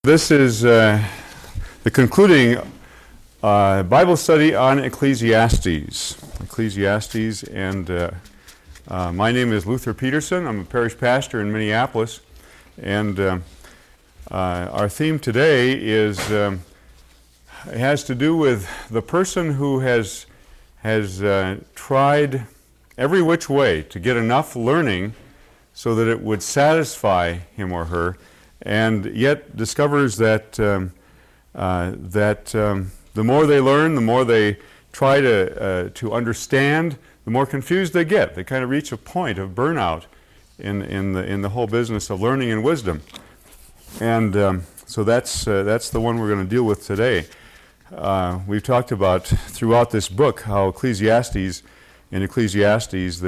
This is the concluding Bible study on Ecclesiastes. And my name is Luther Peterson. I'm a parish pastor in Minneapolis, and our theme today has to do with the person who has tried every which way to get enough learning so that it would satisfy him or her, and yet discovers that the more they learn, the more they try to understand, the more confused they get. They kind of reach a point of burnout in the whole business of learning and wisdom. And so that's the one we're going to deal with today. We've talked about throughout this book how in Ecclesiastes,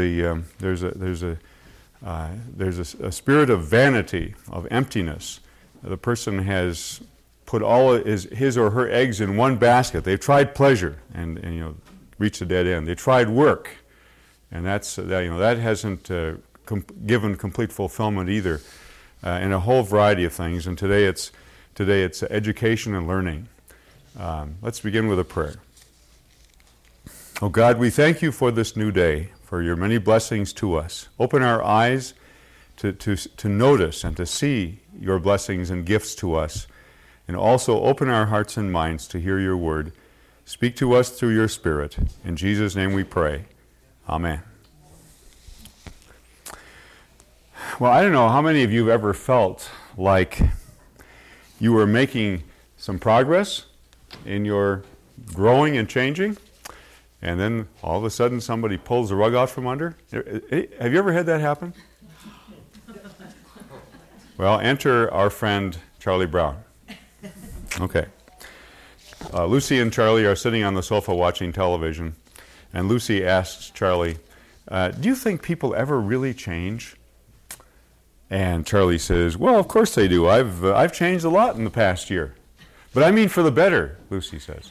there's a spirit of vanity, of emptiness. The person has put all his or her eggs in one basket. They've tried pleasure and reached a dead end. They tried work, and that hasn't given complete fulfillment either, in a whole variety of things. And today it's education and learning. Let's begin with a prayer. Oh God, we thank you for this new day, for your many blessings to us. Open our eyes to notice and to see your blessings and gifts to us, and also open our hearts and minds to hear your word. Speak to us through your Spirit. In Jesus' name we pray. Amen. Well, I don't know how many of you have ever felt like you were making some progress in your growing and changing, and then all of a sudden somebody pulls the rug out from under. Have you ever had that happen? Well, enter our friend Charlie Brown. Okay. Lucy and Charlie are sitting on the sofa watching television, and Lucy asks Charlie, do you think people ever really change? And Charlie says, well, of course they do. I've changed a lot in the past year. But I mean for the better, Lucy says.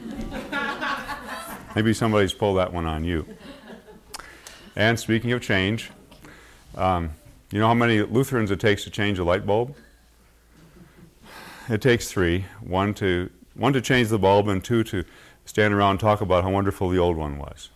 Maybe somebody's pulled that one on you. And speaking of change, you know how many Lutherans it takes to change a light bulb? It takes 3. One to change the bulb, and 2 to stand around and talk about how wonderful the old one was.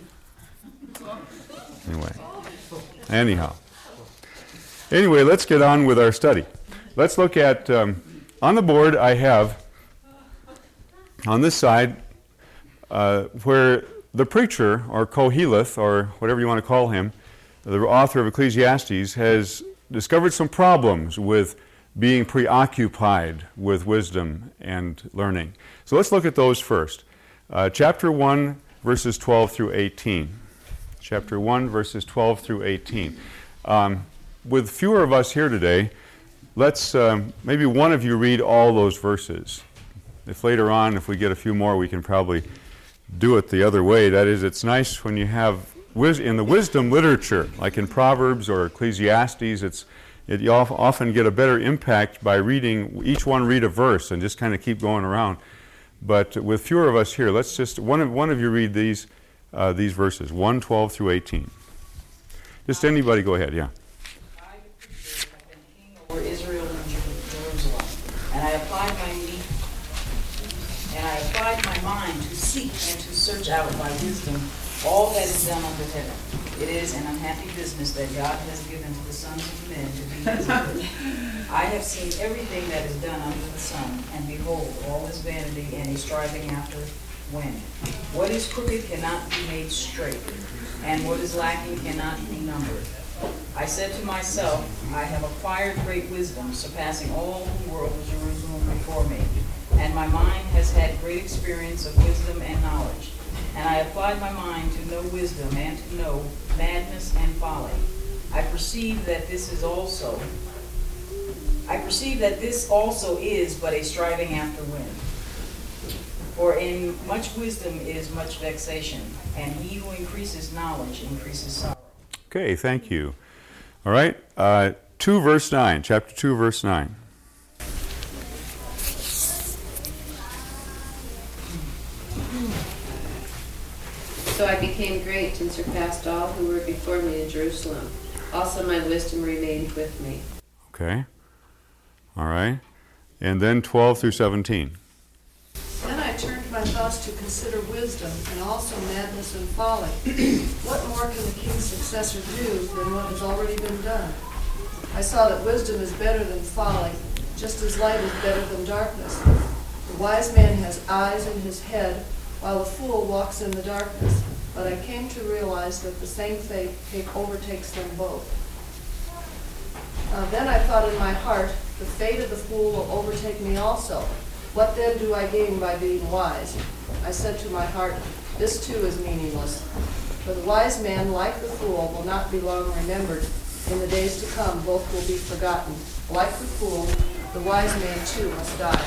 Anyway, let's get on with our study. Let's look at, on the board I have, on this side, where the preacher, or Koheleth, or whatever you want to call him, the author of Ecclesiastes, has discovered some problems with being preoccupied with wisdom and learning. So let's look at those first. Chapter 1, verses 12 through 18. Chapter 1, verses 12 through 18. With fewer of us here today, let's maybe one of you read all those verses. If later on, if we get a few more, we can probably do it the other way. That is, it's nice when you have, in the wisdom literature, like in Proverbs or Ecclesiastes, you often get a better impact by reading, each one read a verse and just kind of keep going around. But with fewer of us here, let's just, one of you read these verses, 1, 12 through 18. Just anybody go ahead, yeah. I, the preacher, have been king over Israel and Jerusalem, and I applied my mind to seek and to search out by wisdom all that is done under heaven. It is an unhappy business that God has given to the sons of men to be executed. I have seen everything that is done under the sun, and behold, all is vanity and a striving after wind. What is crooked cannot be made straight, and what is lacking cannot be numbered. I said to myself, I have acquired great wisdom, surpassing all who were over Jerusalem before me. And my mind has had great experience of wisdom and knowledge. And I applied my mind to know wisdom and to know madness and folly. I perceive that this also is but a striving after wind. For in much wisdom is much vexation, and he who increases knowledge increases sorrow. Okay, thank you. All right, 2 verse 9, chapter 2, verse 9. So I became great and surpassed all who were before me in Jerusalem. Also my wisdom remained with me. Okay. All right. And then 12 through 17. Then I turned my thoughts to consider wisdom and also madness and folly. What more can the king's successor do than what has already been done? I saw that wisdom is better than folly, just as light is better than darkness. The wise man has eyes in his head, while the fool walks in the darkness. But I came to realize that the same fate overtakes them both. Then I thought in my heart, the fate of the fool will overtake me also. What then do I gain by being wise? I said to my heart, this too is meaningless. For the wise man, like the fool, will not be long remembered. In the days to come, both will be forgotten. Like the fool, the wise man too must die.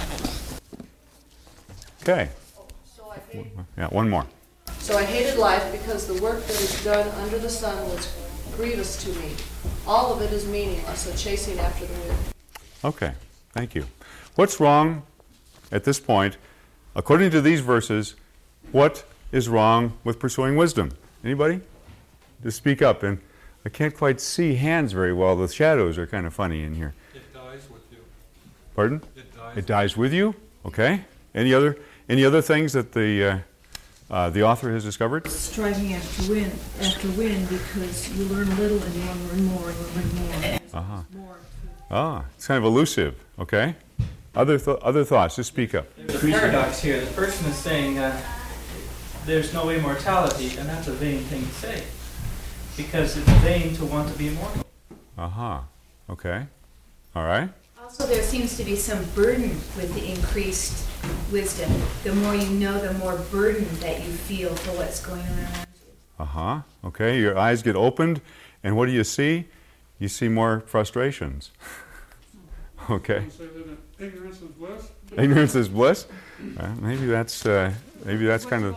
Okay. Yeah, one more. So I hated life because the work that is done under the sun was grievous to me. All of it is meaningless, a chasing after the wind. Okay, thank you. What's wrong at this point, according to these verses, what is wrong with pursuing wisdom? Anybody? Just speak up. And I can't quite see hands very well. The shadows are kind of funny in here. It dies with you. Pardon? It dies. It dies with you? Okay. Any other things that the author has discovered? Striving after win, because you learn a little and you want to learn more and you learn more. Uh-huh. More. It's kind of elusive. Okay. Other thoughts? Just speak up. There's a paradox here. The person is saying there's no immortality, and that's a vain thing to say, because it's vain to want to be immortal. Okay. All right. Also, there seems to be some burden with the increased wisdom. The more you know, the more burden that you feel for what's going on around you. Okay. Your eyes get opened, and what do you see? You see more frustrations. Okay. Ignorance is bliss. Ignorance is bliss. Maybe that's kind of.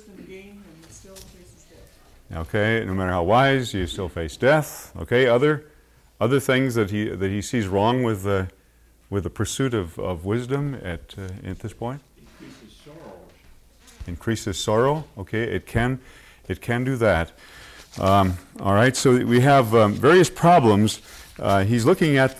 Okay. No matter how wise, you still face death. Okay. Other things that he sees wrong with the pursuit of wisdom at this point. Increases sorrow. Okay. It can do that. All right. So we have various problems. He's looking at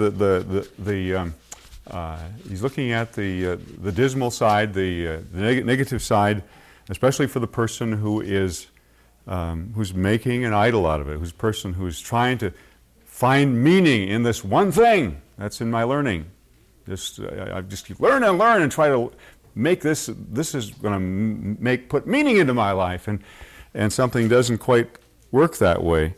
he's looking at the dismal side, the negative side, especially for the person who is who's making an idol out of it, who's trying to find meaning in this one thing that's in my learning. I just keep learn and try to make this. This is going to put meaning into my life, and something doesn't quite work that way.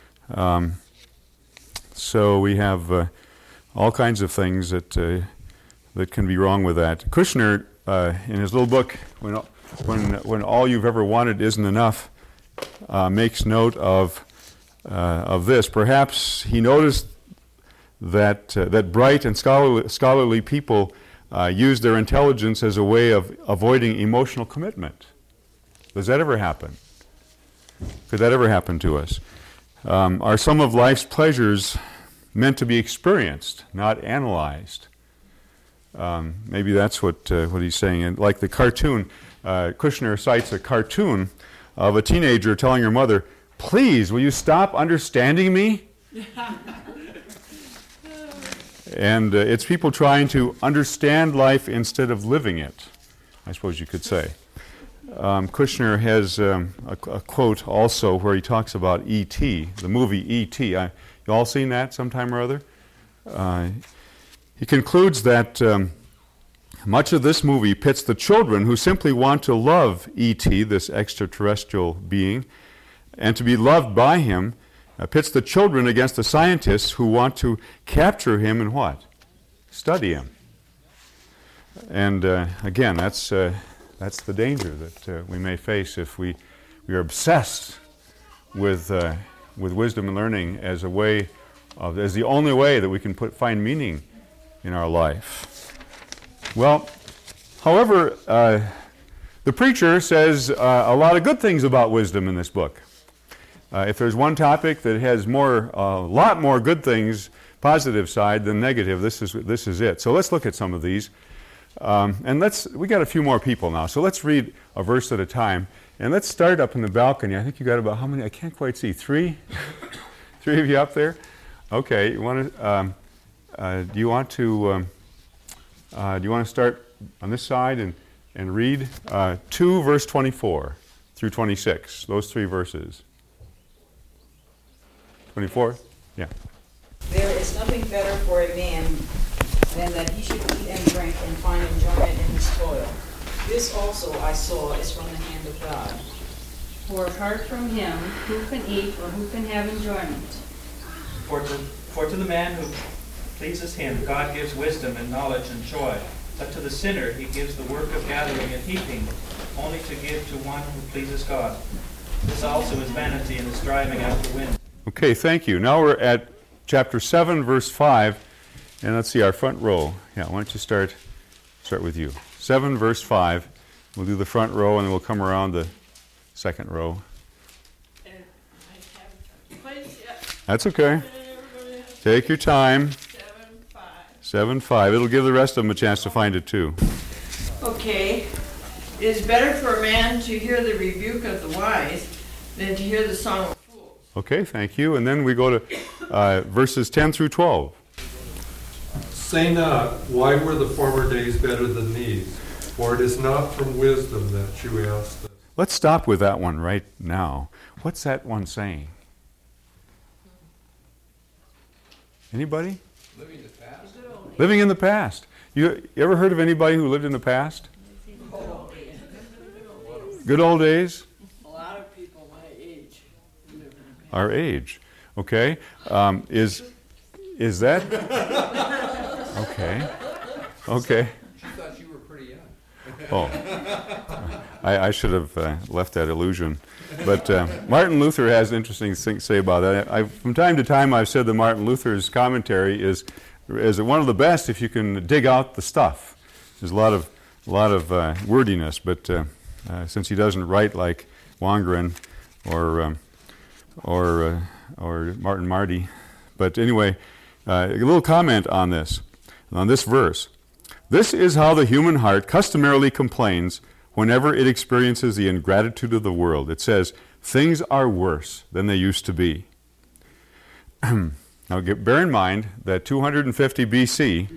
So we have all kinds of things that can be wrong with that. Kushner, in his little book, when all you've ever wanted isn't enough, makes note of this. Perhaps he noticed that bright and scholarly people use their intelligence as a way of avoiding emotional commitment. Does that ever happen? Could that ever happen to us? Are some of life's pleasures meant to be experienced, not analyzed? Maybe that's what he's saying. And like the cartoon, Kushner cites a cartoon of a teenager telling her mother, "Please, will you stop understanding me?" And it's people trying to understand life instead of living it, I suppose you could say. Kushner has a quote also where he talks about E.T., the movie E.T. You all seen that sometime or other? He concludes that much of this movie pits the children who simply want to love E.T., this extraterrestrial being, and to be loved by him, pits the children against the scientists who want to capture him and what? Study him. And again, that's the danger that we may face if we are obsessed with wisdom and learning as the only way that we can find meaning in our life. Well, however, the preacher says a lot of good things about wisdom in this book. If there's one topic that has a lot more good things, positive side than negative, this is it. So let's look at some of these. And we got a few more people now, so let's read a verse at a time. And let's start up in the balcony. I think you got about how many? I can't quite see. 3? 3 of you up there? Okay. Do you want to Do you want to start on this side and read 2 verse 24 through 26, those 3 verses? 24? Yeah. There is nothing better for a man than that he should eat and drink and find enjoyment in his toil. This also I saw is from the hand of God. For apart from him, who can eat or who can have enjoyment? For to the man who pleases him, God gives wisdom and knowledge and joy. But to the sinner, he gives the work of gathering and heaping, only to give to one who pleases God. This also is vanity and is striving after wind. Okay, thank you. Now we're at chapter 7, verse 5, and let's see our front row. Yeah, why don't you start with you. 7, verse 5. We'll do the front row, and then we'll come around the second row. That's okay. Take your time. 7:5. It'll give the rest of them a chance to find it too. Okay. It is better for a man to hear the rebuke of the wise than to hear the song of fools. Okay, thank you. And then we go to verses 10 through 12. Say not, why were the former days better than these? For it is not from wisdom that you ask this. Let's stop with that one right now. What's that one saying? Anybody? Living in the past. Living in the past. You ever heard of anybody who lived in the past? Good old days? A lot of people my age live in the Our age. Okay. Is that? Okay. Okay. She thought you were pretty young. Oh. I should have left that illusion. But Martin Luther has interesting things to say about that. From time to time I've said that Martin Luther's commentary is one of the best if you can dig out the stuff. There's a lot of wordiness, but since he doesn't write like Wangren or Martin Marty. But anyway, a little comment on this verse. This is how the human heart customarily complains whenever it experiences the ingratitude of the world. It says, things are worse than they used to be. Now bear in mind that 250 BC,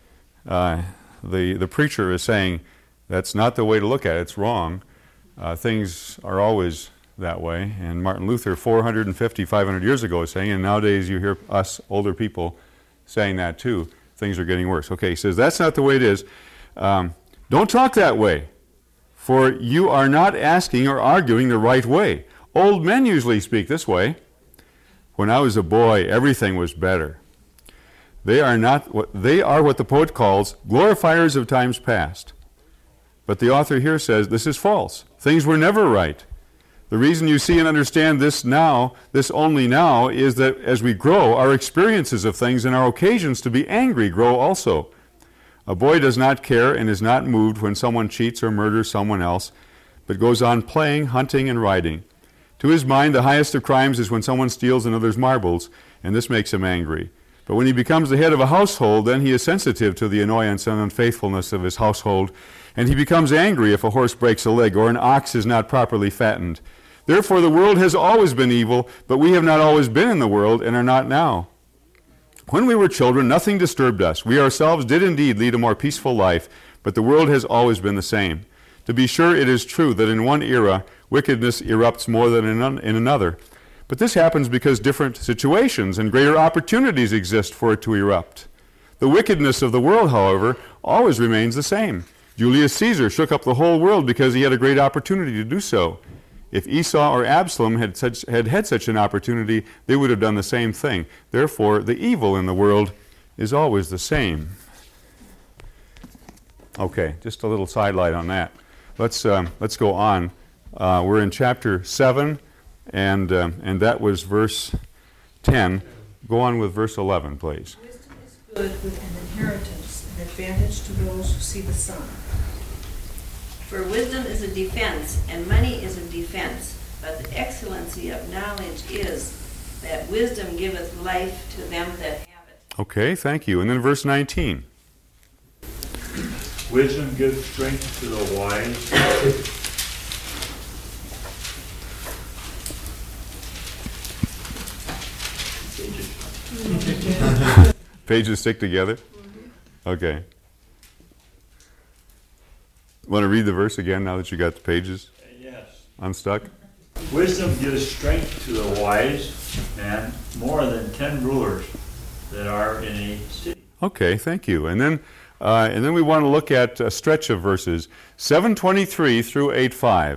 the preacher is saying that's not the way to look at it, it's wrong. Things are always that way. And Martin Luther 450, 500 years ago is saying, and nowadays you hear us older people saying that too, things are getting worse. Okay, he says that's not the way it is. Don't talk that way, for you are not asking or arguing the right way. Old men usually speak this way. When I was a boy, everything was better. They are what the poet calls glorifiers of times past. But the author here says this is false. Things were never right. The reason you see and understand this only now, is that as we grow, our experiences of things and our occasions to be angry grow also. A boy does not care and is not moved when someone cheats or murders someone else, but goes on playing, hunting, and riding. To his mind, the highest of crimes is when someone steals another's marbles, and this makes him angry. But when he becomes the head of a household, then he is sensitive to the annoyance and unfaithfulness of his household, and he becomes angry if a horse breaks a leg or an ox is not properly fattened. Therefore the world has always been evil, but we have not always been in the world and are not now. When we were children, nothing disturbed us. We ourselves did indeed lead a more peaceful life, but the world has always been the same. To be sure, it is true that in one era, wickedness erupts more than in another. But this happens because different situations and greater opportunities exist for it to erupt. The wickedness of the world, however, always remains the same. Julius Caesar shook up the whole world because he had a great opportunity to do so. If Esau or Absalom had had such an opportunity, they would have done the same thing. Therefore, the evil in the world is always the same. Okay, just a little sidelight on that. Let's go on. We're in chapter 7, and that was verse 10. Go on with verse 11, please. Wisdom is good with an inheritance, an advantage to those who see the sun. For wisdom is a defense, and money is a defense. But the excellency of knowledge is that wisdom giveth life to them that have it. Okay, thank you. And then verse 19. Wisdom gives strength to the wise. Pages stick together? Okay. Want to read the verse again now that you got the pages Yes. unstuck? Wisdom gives strength to the wise man more than 10 rulers that are in a city. Okay, thank you. And then we want to look at a stretch of verses, 7:23 through 8:5.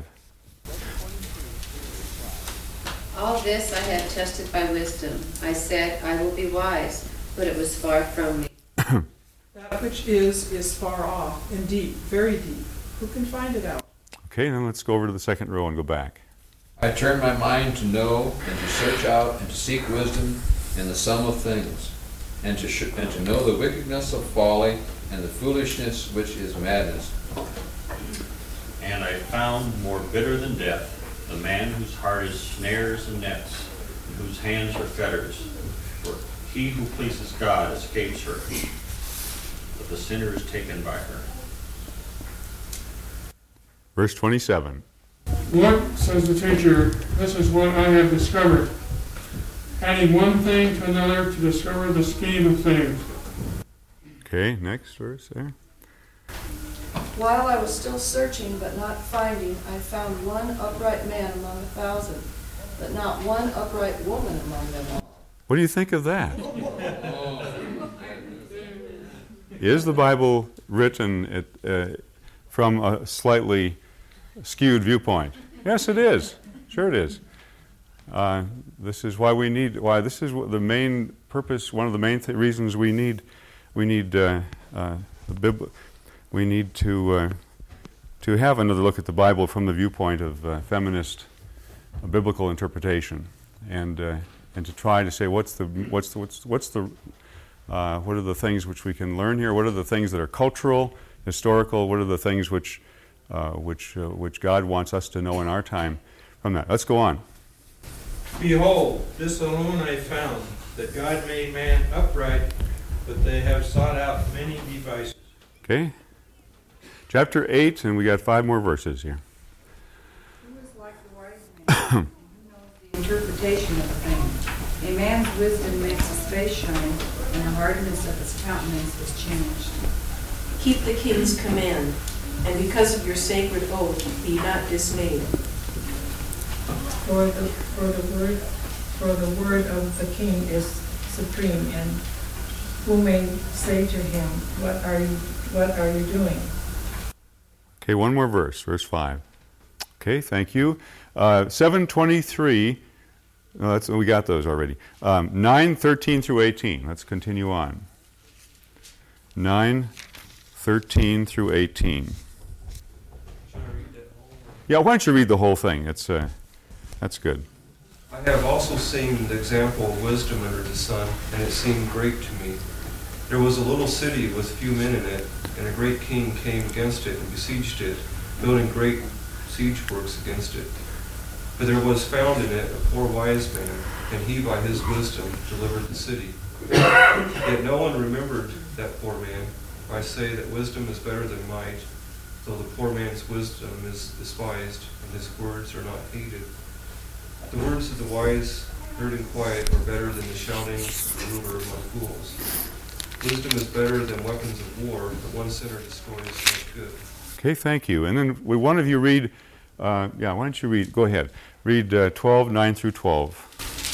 All this I have tested by wisdom. I said, I will be wise, but it was far from me. That which is far off and deep, very deep. Who can find it out? Okay, then let's go over to the second row and go back. I turn my mind to know and to search out and to seek wisdom in the sum of things, and to know the wickedness of folly and the foolishness which is madness. And I found more bitter than death the man whose heart is snares and nets, and whose hands are fetters. For he who pleases God escapes her, but the sinner is taken by her. Verse 27. Look, says the teacher, this is what I have discovered. Adding one thing to another to discover the scheme of things. Okay, next verse there. While I was still searching but not finding, I found one upright man among 1,000, but not one upright woman among them all. What do you think of that? Is the Bible written from a slightly skewed viewpoint? Yes, it is. Sure it is. This is why this is the main purpose, one of the main reasons we need to have another look at the Bible from the viewpoint of feminist biblical interpretation, and to try to say what are the things which we can learn here? What are the things that are cultural, historical? What are the things which God wants us to know in our time from that? Let's go on. Behold, this alone I found, that God made man upright, but they have sought out many devices. Okay. Chapter 8, and we got 5 more verses here. Who is like the wise man? Who knows the interpretation of a thing? A man's wisdom makes his face shine, and the hardness of his countenance is changed. Keep the king's command, and because of your sacred oath, be not dismayed. For the word of the king is supreme, and who may say to him, what are you doing? Okay, one more verse, verse 5. Okay, thank you. 7:23. We got those already. 9:13 through 18. Let's continue on. 9:13 through 18. Yeah, why don't you read the whole thing? That's good. I have also seen the example of wisdom under the sun, and it seemed great to me. There was a little city with few men in it, and a great king came against it and besieged it, building great siege works against it. But there was found in it a poor wise man, and he by his wisdom delivered the city. Yet no one remembered that poor man. I say that wisdom is better than might, though the poor man's wisdom is despised, and his words are not heeded. The words of the wise, heard in quiet, are better than the shouting of the ruler among fools. Wisdom is better than weapons of war, but one sinner destroys much good. Okay, thank you. And then one of you read, why don't you read, go ahead, read 12, 9 through 12.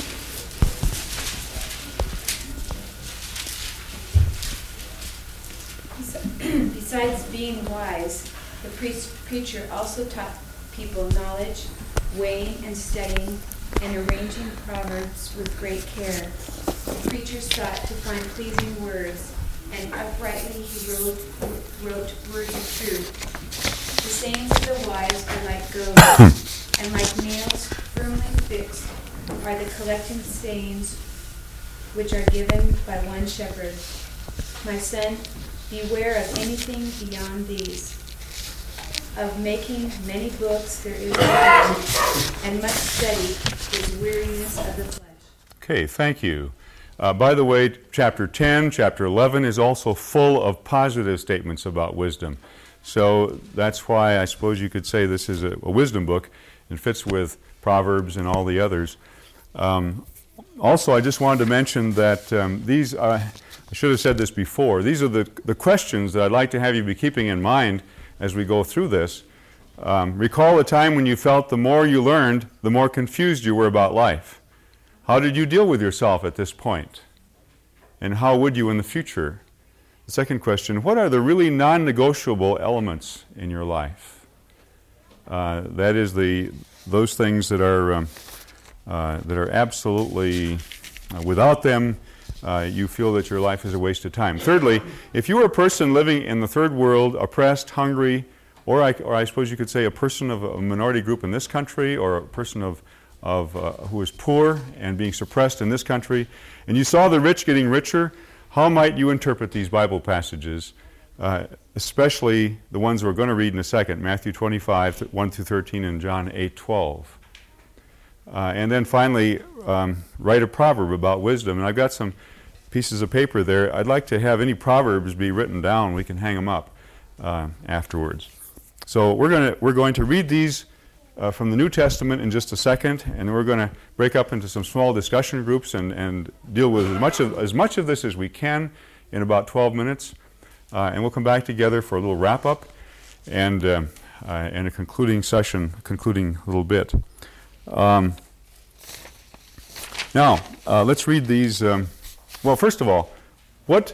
Besides being wise, the preacher also taught people knowledge, weighing and studying, and arranging proverbs with great care. The preacher sought to find pleasing words, and uprightly he wrote words of truth. The sayings of the wise are like goads, and like nails firmly fixed are the collecting sayings which are given by one shepherd. My son, beware of anything beyond these. Of making many books there is wisdom, and much study is weariness of the flesh. Okay, thank you. By the way, chapter 10, chapter 11 is also full of positive statements about wisdom. So that's why I suppose you could say this is a wisdom book and fits with Proverbs and all the others. Also, I just wanted to mention that these are, I should have said this before, these are the questions that I'd like to have you be keeping in mind as we go through this. Recall a time when you felt the more you learned, the more confused you were about life. How did you deal with yourself at this point? And how would you in the future? The second question, what are the really non-negotiable elements in your life? That is those things that are absolutely, without them, you feel that your life is a waste of time. Thirdly, if you were a person living in the third world, oppressed, hungry, or I suppose you could say a person of a minority group in this country, or a person who is poor and being suppressed in this country, and you saw the rich getting richer, how might you interpret these Bible passages, especially the ones we're going to read in a second, Matthew 25, 1 through 13, and John 8, 12. And then finally, write a proverb about wisdom. And I've got some pieces of paper there. I'd like to have any proverbs be written down. We can hang them up afterwards. So we're going to read these from the New Testament in just a second, and we're going to break up into some small discussion groups and deal with as much of this as we can in about 12 minutes. And we'll come back together for a little wrap-up and a concluding session, concluding little bit. Now, let's read these. Well, first of all, what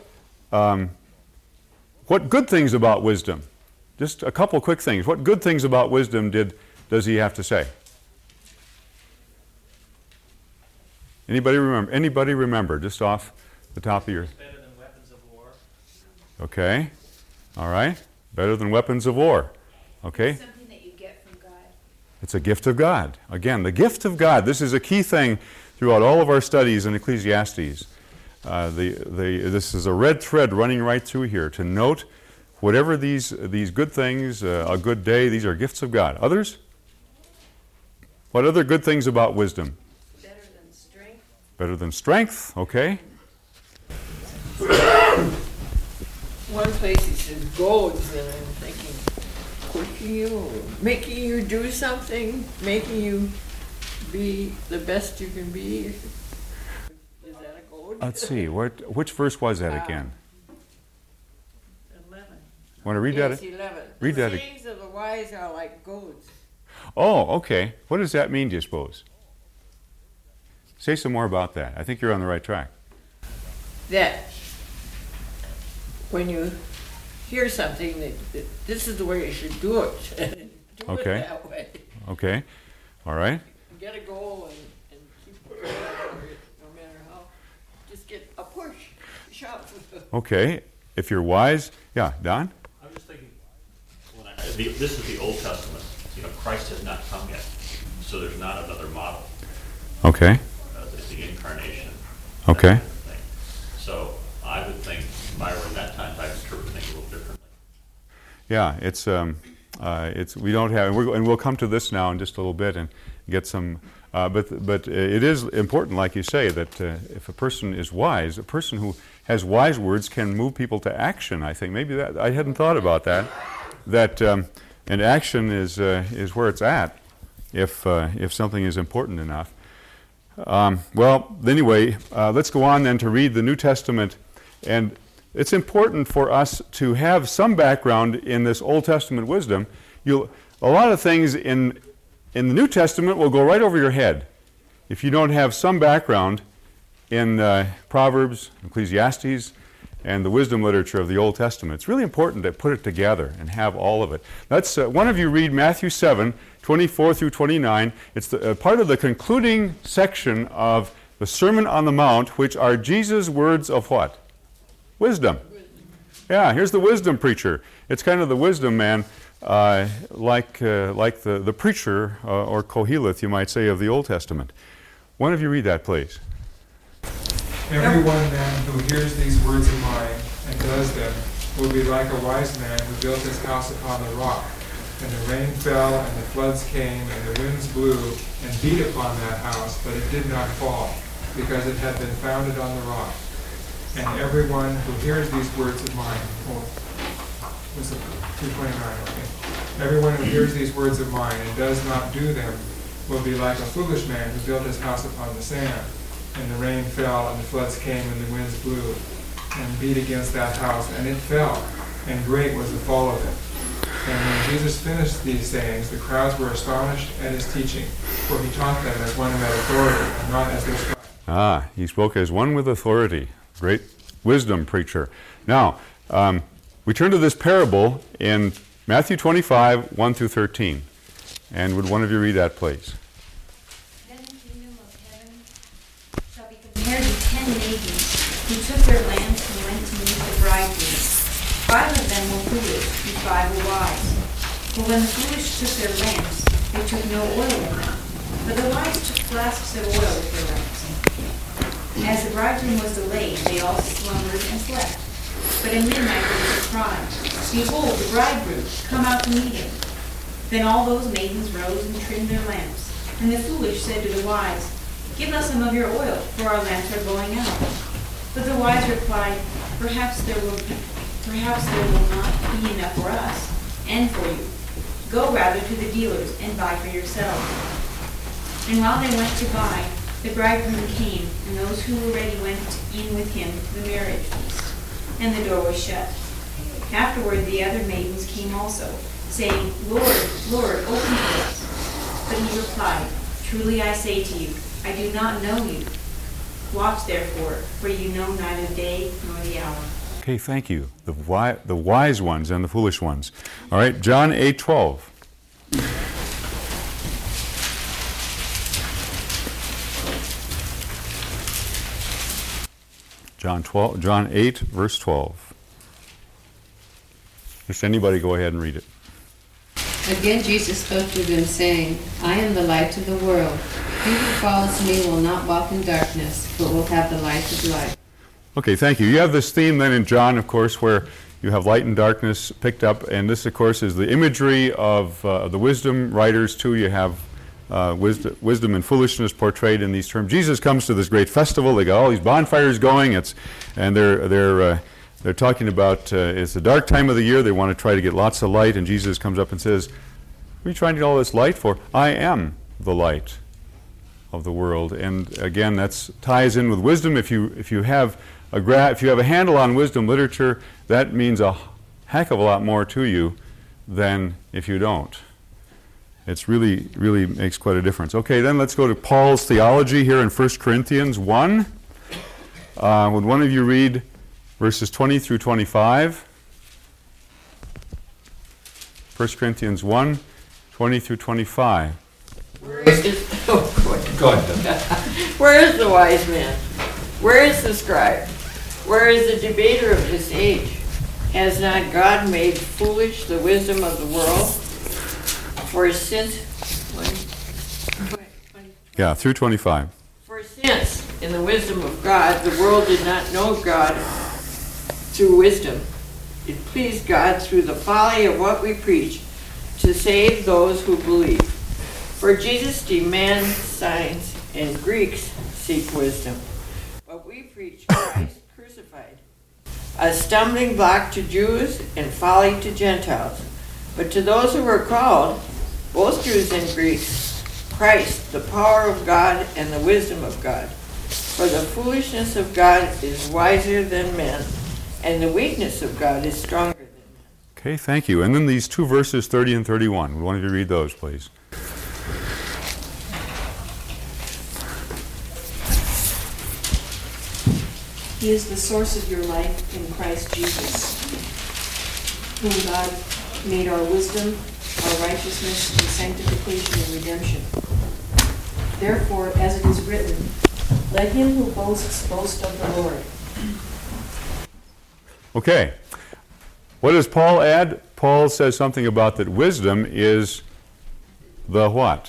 good things about wisdom? Just a couple quick things. What good things about wisdom does he have to say? Anybody remember? Just off the top of your. It's better than weapons of war. Okay. All right. Better than weapons of war. Okay. Something that you get from God. It's a gift of God. Again, the gift of God. This is a key thing throughout all of our studies in Ecclesiastes. This is a red thread running right through here to note whatever these good things, a good day, these are gifts of God. Others? What other good things about wisdom? Better than strength. Better than strength, okay. One place he says goads, and I'm thinking, pushing you, making you do something, making you be the best you can be. Is that a goad? Let's see, which verse was that again? 11. Want to read yes, that? 11. Read the that. sayings of the wise are like goads. Oh, okay. What does that mean, do you suppose? Say some more about that. I think you're on the right track. That when you hear something, that this is the way you should do it. Do Okay. it that way. Okay. All right. Get a goal and keep pushing for it, no matter how. Just get a push, shove. Okay. If you're wise, yeah, Don? I'm just thinking, this is the Old Testament. Christ has not come yet, so there's not another model. Okay. The incarnation. Okay. Kind of thing. So I would think, if I were in that time, I'd interpret things a little differently. Yeah, it's we don't have, and we'll come to this now in just a little bit and get some. But it is important, like you say, that if a person is wise, a person who has wise words can move people to action. I think maybe that I hadn't thought about that. And action is where it's at if something is important enough. Well, anyway, let's go on then to read the New Testament. And it's important for us to have some background in this Old Testament wisdom. A lot of things in the New Testament will go right over your head if you don't have some background in Proverbs, Ecclesiastes, and the wisdom literature of the Old Testament. It's really important to put it together and have all of it. Let's one of you read Matthew 7, 24 through 29. It's part of the concluding section of the Sermon on the Mount, which are Jesus' words of what? Wisdom. Yeah, here's the wisdom preacher. It's kind of the wisdom man, like the preacher, or Koheleth, you might say, of the Old Testament. One of you read that, please. Everyone then who hears these words of mine and does them will be like a wise man who built his house upon the rock. And the rain fell, and the floods came, and the winds blew and beat upon that house, but it did not fall, because it had been founded on the rock. And everyone who hears these words of mine, was it 229? Okay. Everyone who hears these words of mine and does not do them will be like a foolish man who built his house upon the sand. And the rain fell, and the floods came, and the winds blew and beat against that house, and it fell, and great was the fall of it. And when Jesus finished these sayings, the crowds were astonished at his teaching, for he taught them as one who had authority, and not as their scribes. He spoke as one with authority. Great wisdom preacher. Now, we turn to this parable in Matthew 25, 1 through 13. And would one of you read that, please? Then the kingdom of heaven shall be compared to 10 maidens who took their lamps and went to meet the bridegroom. 5 of them were foolish, and 5 were wise. For when the foolish took their lamps, they took no oil with them, but the wise took flasks of oil with their lamps. As the bridegroom was delayed, they all slumbered and slept. But at midnight there was a cry, Behold, the bridegroom, come out to meet him. Then all those maidens rose and trimmed their lamps. And the foolish said to the wise, Give us some of your oil, for our lamps are going out. But the wise replied, Perhaps there will not be enough for us and for you. Go rather to the dealers and buy for yourselves. And while they went to buy, the bridegroom came, and those who were ready went in with him to the marriage feast. And the door was shut. Afterward the other maidens came also, saying, Lord, Lord, open to us. But he replied, Truly I say to you, I do not know you. Watch therefore, for you know neither day nor the hour. Okay, thank you. The wise ones and the foolish ones. All right, John 8:12. John 8, verse 12. Just anybody go ahead and read it. Again Jesus spoke to them, saying, I am the light of the world. He who follows me will not walk in darkness, but will have the light of life. Okay, thank you. You have this theme then in John, of course, where you have light and darkness picked up, and this, of course, is the imagery of the wisdom writers, too. You have wisdom and foolishness portrayed in these terms. Jesus comes to this great festival. They got all these bonfires going, and they're talking about it's the dark time of the year. They want to try to get lots of light, and Jesus comes up and says, "What are you trying to get all this light for? I am the light of the world." And again, that ties in with wisdom. If you have a handle on wisdom literature, that means a heck of a lot more to you than if you don't. It's really makes quite a difference. Okay, then let's go to Paul's theology here in 1 Corinthians 1. Would one of you read verses 20 through 25? 1 Corinthians 1, 20 through 25. Where is the wise man? Where is the scribe? Where is the debater of this age? Has not God made foolish the wisdom of the world? For since... Yeah, through 25. For since, in the wisdom of God, the world did not know God through wisdom, it pleased God through the folly of what we preach to save those who believe. For Jesus demands signs, and Greeks seek wisdom. But we preach Christ crucified, a stumbling block to Jews and folly to Gentiles. But to those who are called, both Jews and Greeks, Christ, the power of God and the wisdom of God. For the foolishness of God is wiser than men, and the weakness of God is stronger than men. Okay, thank you. And then these two verses, 30 and 31. Would one of you read those, please? He is the source of your life in Christ Jesus, whom God made our wisdom, our righteousness, and sanctification and redemption. Therefore, as it is written, let him who boasts boast of the Lord. Okay. What does Paul add? Paul says something about that wisdom is the what?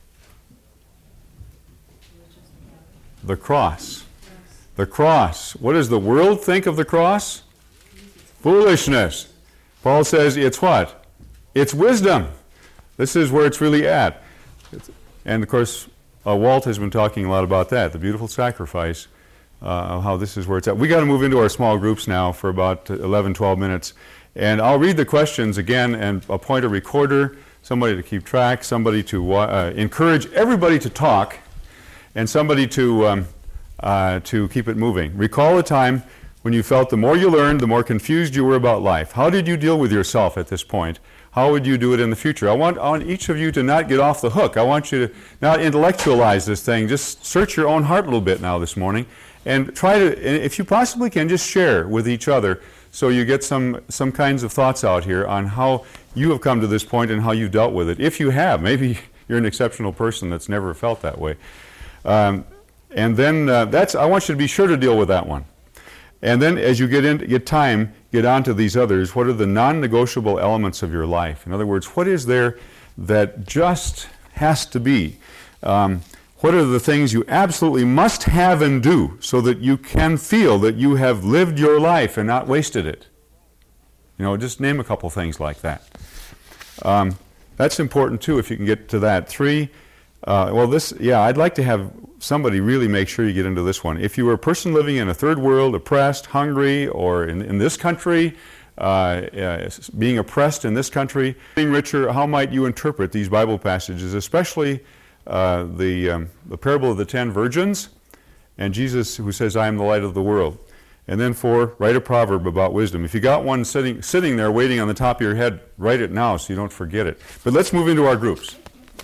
The cross. The cross. What does the world think of the cross? Foolishness. Paul says it's what? It's wisdom. This is where it's really at. And of course, Walt has been talking a lot about that, the beautiful sacrifice, how this is where it's at. We got to move into our small groups now for about 11, 12 minutes. And I'll read the questions again and appoint a recorder, somebody to keep track, somebody to encourage everybody to talk, and somebody to keep it moving. Recall a time when you felt the more you learned, the more confused you were about life? How did you deal with yourself at this point? How would you do it in the future? I want each of you to not get off the hook. I want you to not intellectualize this thing. Just search your own heart a little bit now this morning, and try to, if you possibly can, just share with each other so you get some kinds of thoughts out here on how you have come to this point and how you've dealt with it. If you have, maybe you're an exceptional person that's never felt that way. And then I want you to be sure to deal with that one. And then as you get on to these others, what are the non-negotiable elements of your life? In other words, what is there that just has to be? What are the things you absolutely must have and do so that you can feel that you have lived your life and not wasted it? You know, just name a couple things like that. That's important too, if you can get to that. 3, I'd like to have somebody really make sure you get into this one. If you were a person living in a third world, oppressed, hungry, or in this country, being oppressed in this country, being richer, how might you interpret these Bible passages, especially the parable of the 10 virgins and Jesus who says, I am the light of the world. And then 4, write a proverb about wisdom. If you got one sitting there waiting on the top of your head, write it now so you don't forget it. But let's move into our groups.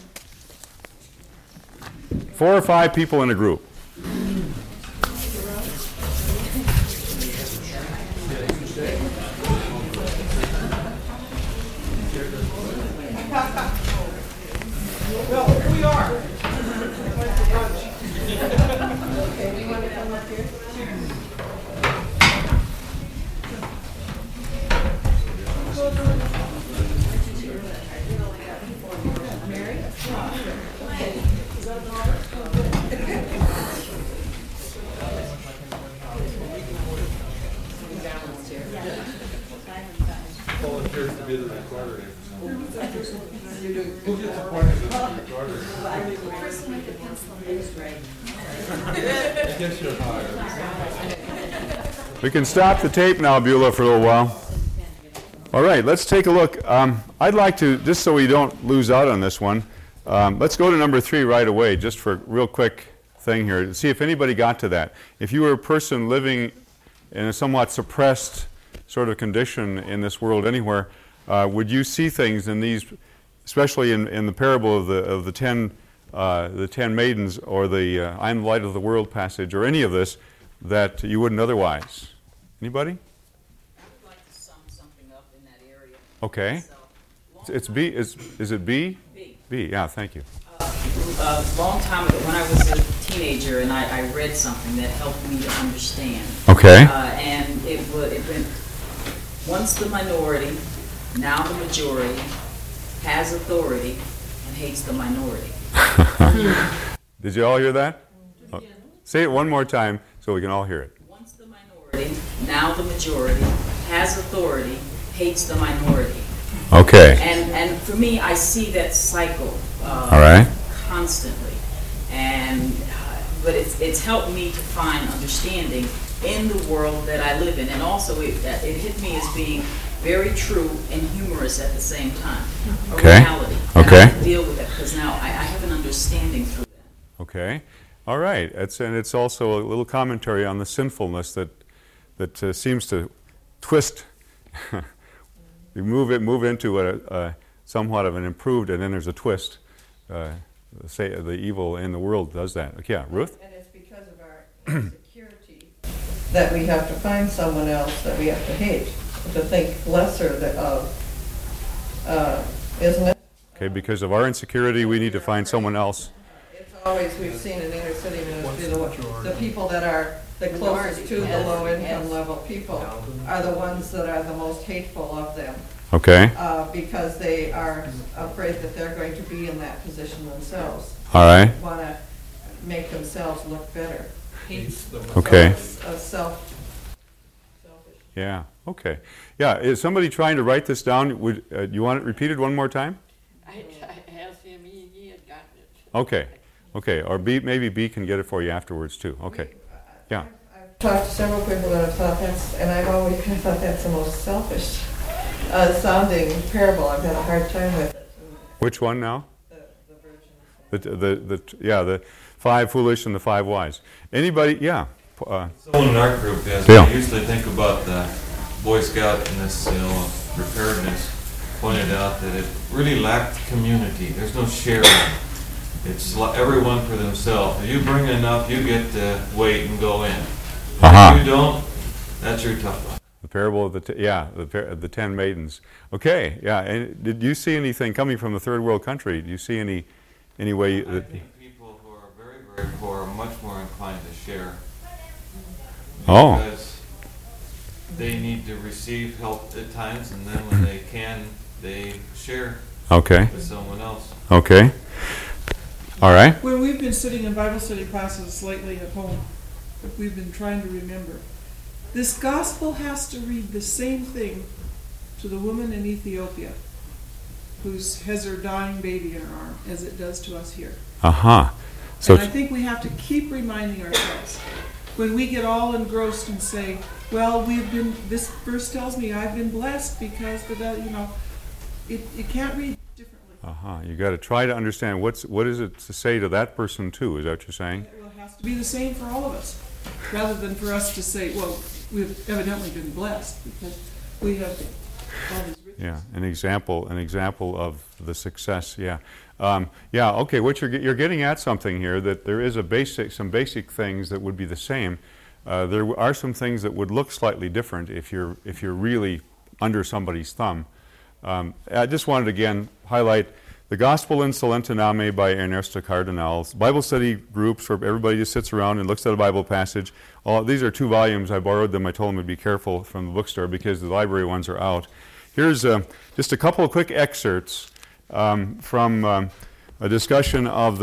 4 or 5 people in a group. Well, here we are. Okay, do you want to come up here? Mary? Volunteers to be the recorder. Who gets appointed as the recorder? Person with the pencil is right. I guess you're hired. We can stop the tape now, Beulah, for a little while. All right, let's take a look. I'd like to, just so we don't lose out on this one, let's go to number 3 right away, just for a real quick thing here, to see if anybody got to that. If you were a person living in a somewhat suppressed sort of condition in this world anywhere, would you see things in these, especially in the parable of the 10 maidens, or the I am the light of the world passage, or any of this, that you wouldn't otherwise? Anybody? I would like to sum something up in that area. Okay. It's B. Is it B? B. B. Yeah. Thank you. A long time ago, when I was a teenager, and I read something that helped me to understand. Okay. And it went, once the minority, now the majority, has authority and hates the minority. Did you all hear that? Oh. Say it one more time so we can all hear it. Once the minority, now the majority, has authority, hates the minority. Okay. And for me, I see that cycle All right. constantly. And but it's helped me to find understanding in the world that I live in. And also it hit me as being very true and humorous at the same time. Okay. A reality. And Okay. I can deal with it because now I have an understanding through that. Okay. All right. It's also a little commentary on the sinfulness that seems to twist. You move into a somewhat of an improved, and then there's a twist. Say the evil in the world does that. Okay, yeah, Ruth? And it's because of our insecurity that we have to find someone else that we have to hate, to think lesser of, isn't it? Okay, because of our insecurity, we need to find someone else. It's always, we've seen in inner city ministry, the people that are the closest to the low income level people are the ones that are the most hateful of them. Okay. Because they are afraid that they're going to be in that position themselves. All right. Want to make themselves look better. Okay. Selfish. Yeah. Okay. Yeah. Is somebody trying to write this down? Would you want it repeated one more time? I asked him, he had gotten it. Okay. Okay. Or B, maybe B can get it for you afterwards too. Okay. Yeah. I've talked to several people that have thought and I've always kind of thought that's the most selfish sounding parable. I've had a hard time with it. Which one now? The virgins. The 5 foolish and the 5 wise. Anybody? Yeah. So in our group, yes, Dale. I usually think about the Boy Scout in this, preparedness, pointed out that it really lacked community. There's no sharing. It's everyone for themselves. If you bring enough, you get to wait and go in. If you don't, that's your tough one. The parable of the 10 maidens. Okay, yeah. And did you see anything coming from the third world country? Do you see any way that... I think people who are very, very poor are much more inclined to share. Because they need to receive help at times, and then when they can, they share with someone else. Okay. All right. When we've been sitting in Bible study classes lately at home, we've been trying to remember. This gospel has to read the same thing to the woman in Ethiopia who has her dying baby in her arm as it does to us here. So and I think we have to keep reminding ourselves when we get all engrossed and say, well, this verse tells me I've been blessed because it can't read differently. You got to try to understand what is it to say to that person too. Is that what you're saying? It has to be the same for all of us, rather than for us to say, well, we've evidently been blessed because we have all these riches. Yeah, an example of the success. Yeah, okay. What you're getting at something here, that there is some basic things that would be the same. There are some things that would look slightly different if you're really under somebody's thumb. I just wanted to again highlight The Gospel in Solentiname by Ernesto Cardenal. Bible study groups where everybody just sits around and looks at a Bible passage. These are 2 volumes. I borrowed them. I told them to be careful from the bookstore because the library ones are out. Here's just a couple of quick excerpts from a discussion of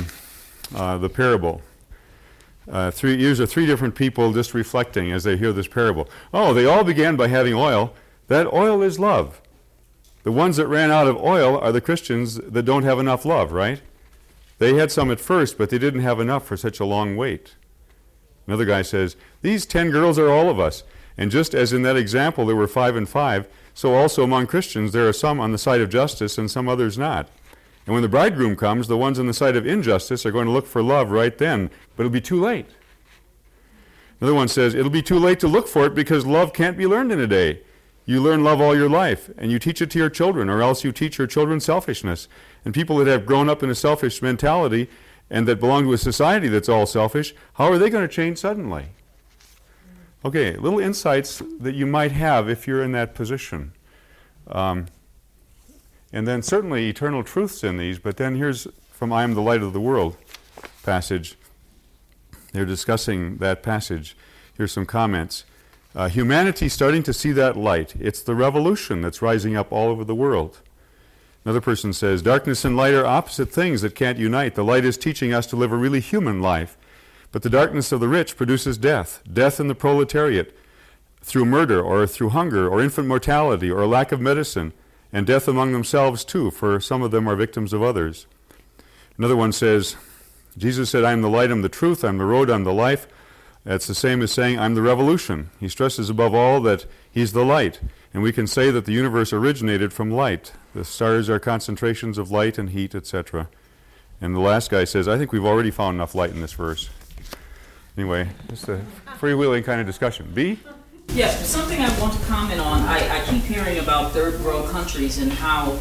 the parable. These are 3 different people just reflecting as they hear this parable. They all began by having oil. That oil is love. The ones that ran out of oil are the Christians that don't have enough love, right? They had some at first, but they didn't have enough for such a long wait. Another guy says, these 10 girls are all of us. And just as in that example there were 5 and 5, so also among Christians there are some on the side of justice and some others not. And when the bridegroom comes, the ones on the side of injustice are going to look for love right then, but it'll be too late. Another one says, it'll be too late to look for it because love can't be learned in a day. You learn love all your life, and you teach it to your children, or else you teach your children selfishness. And people that have grown up in a selfish mentality and that belong to a society that's all selfish, how are they going to change suddenly? Okay, little insights that you might have if you're in that position. And then certainly eternal truths in these, but then here's from I Am the Light of the World passage. They're discussing that passage. Here's some comments. Humanity's starting to see that light. It's the revolution that's rising up all over the world. Another person says, darkness and light are opposite things that can't unite. The light is teaching us to live a really human life. But the darkness of the rich produces death. Death in the proletariat, through murder or through hunger or infant mortality or a lack of medicine, and death among themselves too, for some of them are victims of others. Another one says, Jesus said, I am the light, I'm the truth, I'm the road, I'm the life. That's the same as saying, I'm the revolution. He stresses above all that he's the light. And we can say that the universe originated from light. The stars are concentrations of light and heat, etc. And the last guy says, I think we've already found enough light in this verse. Anyway, just a freewheeling kind of discussion. B? Yes, something I want to comment on. I keep hearing about third world countries and how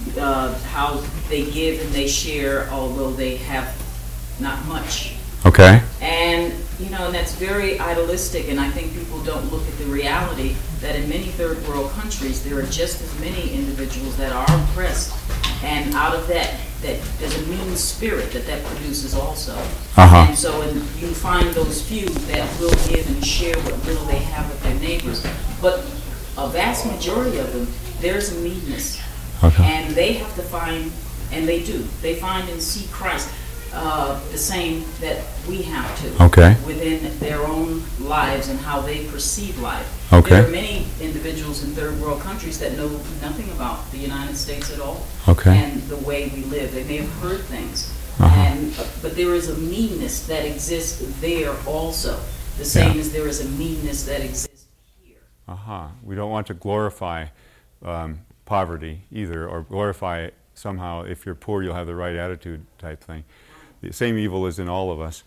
they give and they share, although they have not much. Okay. And, and that's very idealistic, and I think people don't look at the reality that in many third world countries, there are just as many individuals that are oppressed, and out of that there's a mean spirit that produces also. And so you find those few that will give and share what little they have with their neighbors. But a vast majority of them, there's a meanness. And they have to find, and they do, they find and see Christ. The same that we have to within their own lives and how they perceive life. There are many individuals in third world countries that know nothing about the United States at all and the way we live. They may have heard things, but there is a meanness that exists there also, the same as there is a meanness that exists here. We don't want to glorify poverty either, or glorify somehow if you're poor you'll have the right attitude type thing. The same evil is in all of us.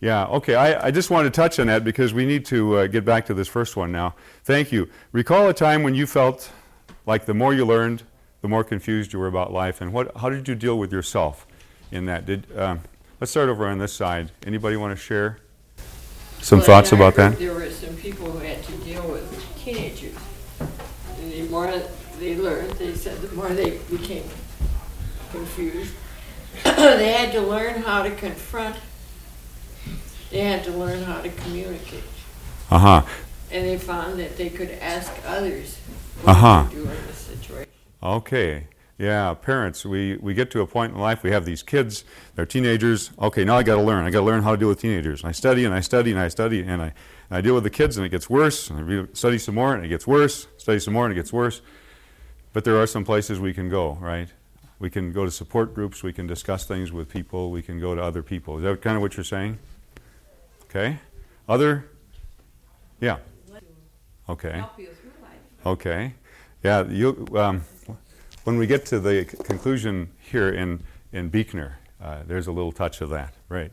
Yeah, okay. I just wanted to touch on that because we need to get back to this first one now. Thank you. Recall a time when you felt like the more you learned, the more confused you were about life, and how did you deal with yourself in that? Let's start over on this side. Anybody want to share some thoughts about that? There were some people who had to deal with teenagers. And the more they learned, they said the more they became confused. They had to learn how to confront. They had to learn how to communicate. Uh-huh. And they found that they could ask others what to do in this situation. Okay. Yeah, parents, we get to a point in life, we have these kids, they're teenagers. Okay, now I got to learn. I got to learn how to deal with teenagers. And I study and I study and I study and I deal with the kids and it gets worse. And I study some more and it gets worse. Study some more and it gets worse. But there are some places we can go, right? We can go to support groups. We can discuss things with people. We can go to other people. Is that kind of what you're saying? Okay. Other? Yeah. Okay. Okay. Yeah. When we get to the conclusion here in Buechner, there's a little touch of that. Right.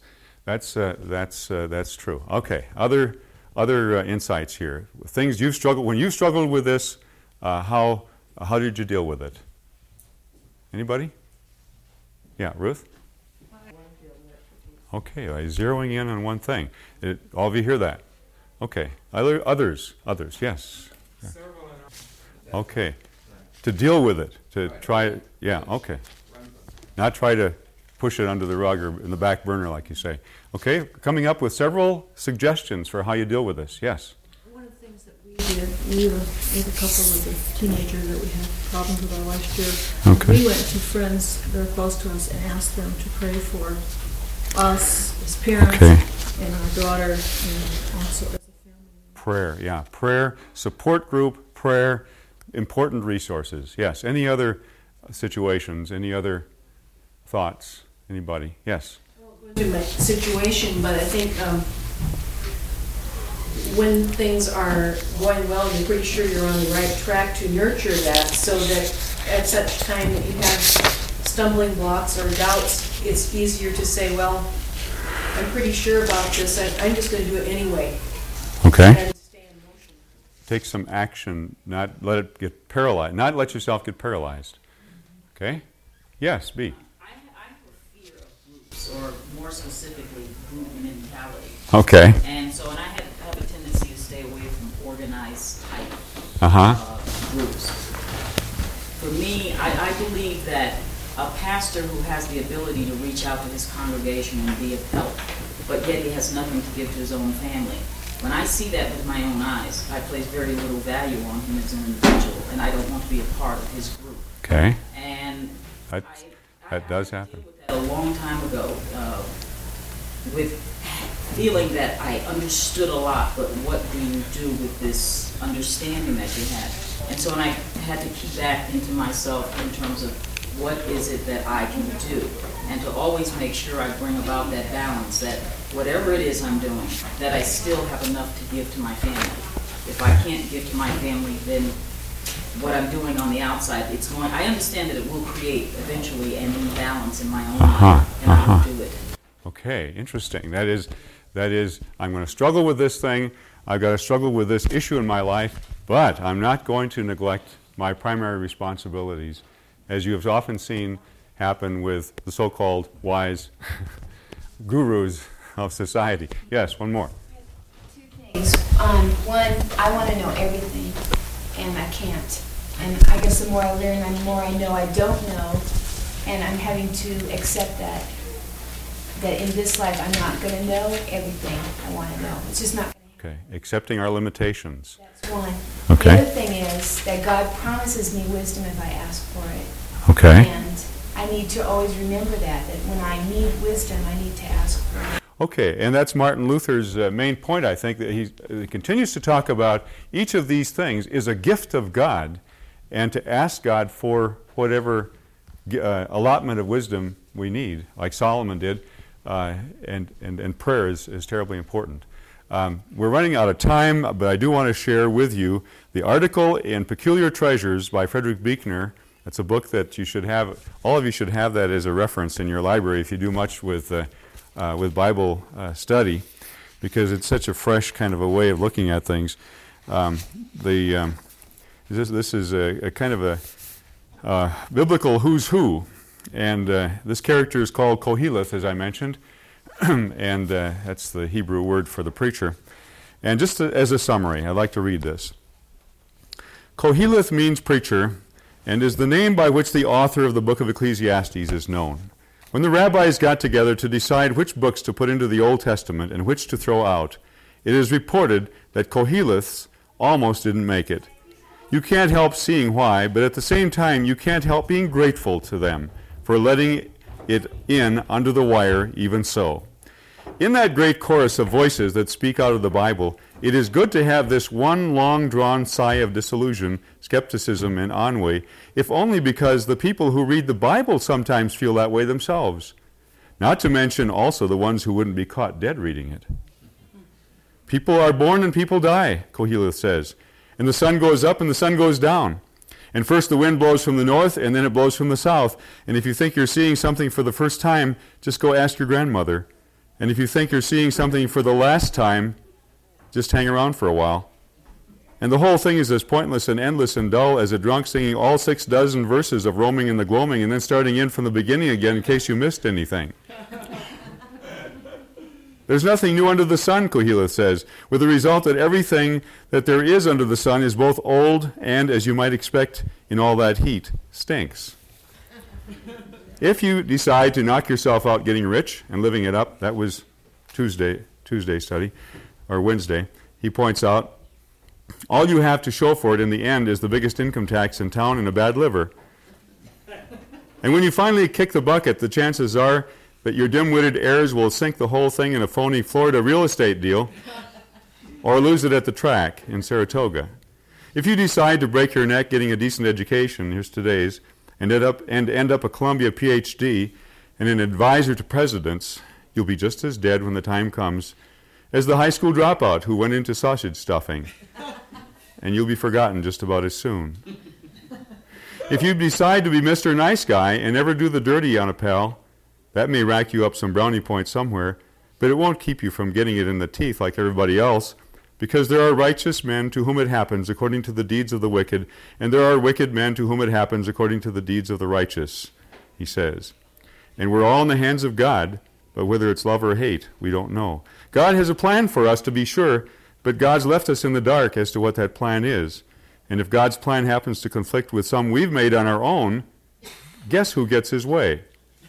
That's true. Okay. Other insights here. Things you've struggled when you struggled with this. How did you deal with it? Anybody? Yeah, Ruth? Okay, zeroing in on one thing. All of you hear that? Okay. Others, yes. Okay. To deal with it, to try, yeah, okay. Not try to push it under the rug or in the back burner, like you say. Okay, coming up with several suggestions for how you deal with this. Yes? One of the things that we did, we were with a couple of the teenagers that we had problems with our last year. Okay. We went to friends that are close to us and asked them to pray for us as parents and our daughter and also as a family. Prayer, yeah. Prayer, support group, prayer, important resources. Yes. Any other situations? Any other thoughts? Anybody? Yes. I won't go into my situation, but I think when things are going well, you're pretty sure you're on the right track to nurture that so that at such time that you have stumbling blocks or doubts, it's easier to say, well, I'm pretty sure about this, I'm just going to do it anyway. Okay. Take some action, not let it get paralyzed, not let yourself get paralyzed. Okay? Yes, B. I have a fear of groups, or more specifically, group mentality. Okay. And so, I have a tendency to stay away from organized type groups. For me, I believe that a pastor who has the ability to reach out to his congregation and be of help, but yet he has nothing to give to his own family. When I see that with my own eyes, I place very little value on him as an individual, and I don't want to be a part of his group. Okay. And that does happen. A long time ago, with feeling that I understood a lot, but what do you do with this understanding that you had? And so I had to keep back into myself in terms of what is it that I can do, and to always make sure I bring about that balance, that whatever it is I'm doing, that I still have enough to give to my family. If I can't give to my family, then what I'm doing on the outside, I understand that it will create eventually an imbalance in my own life, and I will do it. Okay, interesting. That is, I'm going to struggle with this thing. I've got to struggle with this issue in my life, but I'm not going to neglect my primary responsibilities, as you have often seen happen with the so-called wise gurus of society. Yes, one more. Two things. One, I want to know everything, and I can't. And I guess the more I learn, the more I know I don't know, and I'm having to accept that in this life I'm not going to know everything I want to know. It's just not going to happen. Okay, accepting our limitations. That's one. Okay. The other thing is that God promises me wisdom if I ask for it. Okay. And I need to always remember that when I need wisdom, I need to ask for it. Okay, and that's Martin Luther's main point, I think, that he continues to talk about each of these things is a gift of God, and to ask God for whatever allotment of wisdom we need, like Solomon did, and prayer is terribly important. We're running out of time, but I do want to share with you the article in Peculiar Treasures by Frederick Buechner. It's a book that you should have, all of you should have that as a reference in your library if you do much with with Bible study, because it's such a fresh kind of a way of looking at things. This is a kind of a biblical who's who, and this character is called Koheleth, as I mentioned, and that's the Hebrew word for the preacher. And just as a summary, I'd like to read this. Koheleth means preacher, and is the name by which the author of the book of Ecclesiastes is known. When the rabbis got together to decide which books to put into the Old Testament and which to throw out, it is reported that Koheleth's almost didn't make it. You can't help seeing why, but at the same time, you can't help being grateful to them for letting it in under the wire even so. In that great chorus of voices that speak out of the Bible, it is good to have this one long-drawn sigh of disillusion, skepticism, and ennui, if only because the people who read the Bible sometimes feel that way themselves. Not to mention also the ones who wouldn't be caught dead reading it. People are born and people die, Koheleth says. And the sun goes up and the sun goes down. And first the wind blows from the north and then it blows from the south. And if you think you're seeing something for the first time, just go ask your grandmother. And if you think you're seeing something for the last time, just hang around for a while. And the whole thing is as pointless and endless and dull as a drunk singing all 6 dozen verses of Roaming and the Gloaming and then starting in from the beginning again in case you missed anything. There's nothing new under the sun, Koheleth says, with the result that everything that there is under the sun is both old and, as you might expect in all that heat, stinks. If you decide to knock yourself out getting rich and living it up, that was Tuesday study, or Wednesday, he points out, all you have to show for it in the end is the biggest income tax in town and a bad liver. And when you finally kick the bucket, the chances are that your dim-witted heirs will sink the whole thing in a phony Florida real estate deal or lose it at the track in Saratoga. If you decide to break your neck getting a decent education, here's today's, and end up a Columbia PhD and an advisor to presidents, you'll be just as dead when the time comes as the high school dropout who went into sausage stuffing. And you'll be forgotten just about as soon. If you decide to be Mr. Nice Guy and never do the dirty on a pal, that may rack you up some brownie points somewhere, but it won't keep you from getting it in the teeth like everybody else, because there are righteous men to whom it happens according to the deeds of the wicked, and there are wicked men to whom it happens according to the deeds of the righteous, he says. And we're all in the hands of God, but whether it's love or hate, we don't know. God has a plan for us, to be sure, but God's left us in the dark as to what that plan is. And if God's plan happens to conflict with some we've made on our own, guess who gets his way?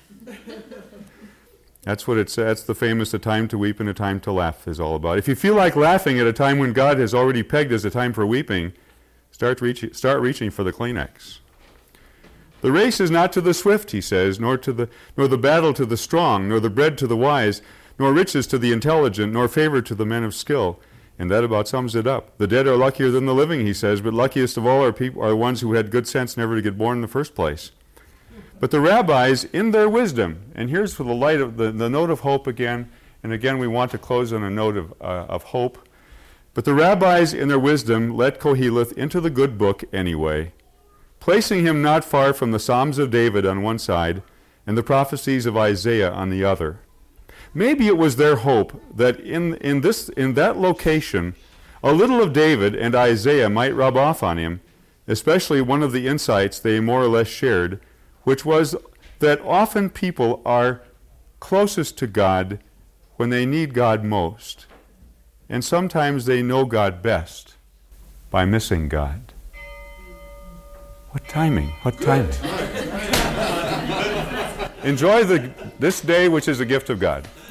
That's what it says. That's the famous "a time to weep and a time to laugh" is all about. If you feel like laughing at a time when God has already pegged as a time for weeping, start reaching for the Kleenex. The race is not to the swift, he says, nor the battle to the strong, nor the bread to the wise, nor riches to the intelligent, nor favor to the men of skill. And that about sums it up. The dead are luckier than the living, he says, but luckiest of all are the ones who had good sense never to get born in the first place. But the rabbis, in their wisdom, and here's for the light of the note of hope again, and again we want to close on a note of hope. But the rabbis, in their wisdom, let Koheleth into the good book anyway, placing him not far from the Psalms of David on one side and the prophecies of Isaiah on the other. Maybe it was their hope that in that location, a little of David and Isaiah might rub off on him, especially one of the insights they more or less shared, which was that often people are closest to God when they need God most. And sometimes they know God best by missing God. What timing? What timing? Enjoy this day, which is a gift of God.